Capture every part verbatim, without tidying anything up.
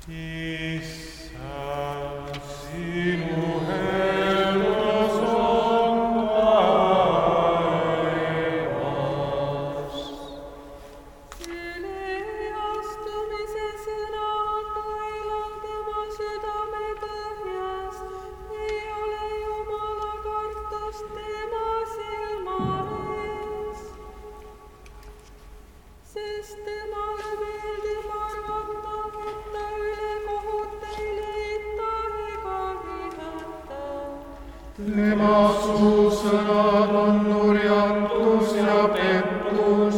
Issand, sinu hellas on taevas. Selle astumise sõna on nõelal tema südame põhjas. Ei ole Jumala kartust tema silma ees. Sest temale meeldib arvata, et ta üle kohut ei leita ega vihata. Tema suusõnad on nurjatus ja pettus.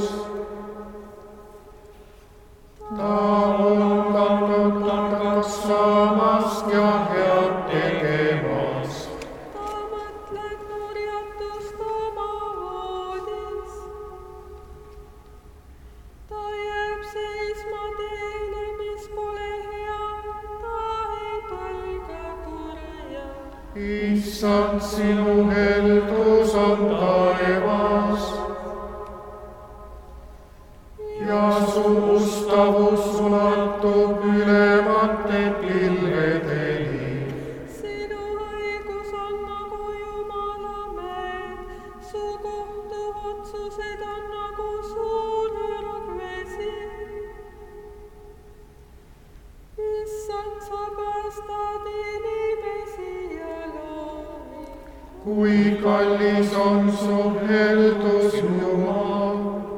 Ta on kannatanud saamast ja head tegemast. Ta mõtleb nurjatust oma voodis. Ta jääb seisma teele, mis pole hea, ta ei põlga kurja. Issand, sinu heldus on taevas ja su ustavus ulatub ülemate pilvedeni. Sinu õigus on nagu Jumala mäed, su kohtuotsused on nagu suur ürgvesi. Issand, sa päästad inimesi ja loomi. Kui kallis on su heldus, Jumal.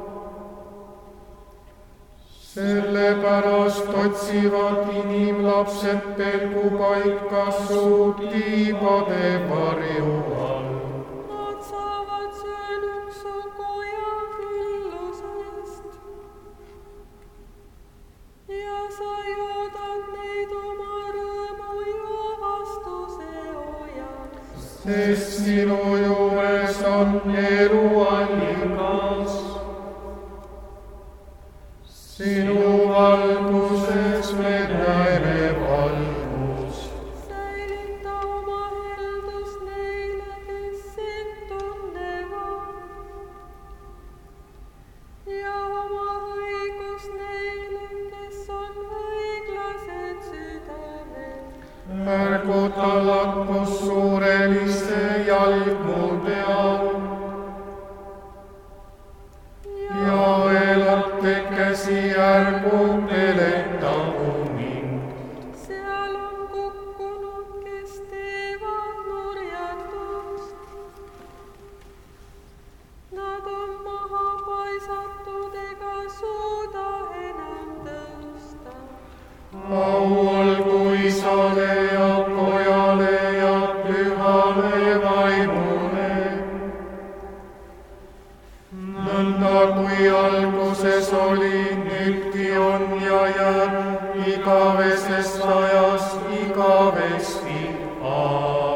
Sellepärast otsivad inimlapsed pelgupaika su tiibade varju all. Nad saavad söönuks su koja küllusest. Ja sa joodad neid oma rõõmu ja vastuse ojaks. Sest sinu juures on elu allikas. Sinu valguses me näeme valgust. Säilita oma heldust neile, kes sind tunnevad. Ja oma õigus neile, kes on õiglased südamed. Ärguta lakkus suurelisse jalg mu peal. Ja elate käsi ärgu peletagu mind. Seal on kukkunud, kes teevad nurjatust. Nad on maha paisatud ega suuda enam tõusta. Au olgu Isale ja Pojale ja Pühale Vaimule. Nõnda kui alguses oli, nüüdki on ja jääb igavesest ajast igavesti. Aamen.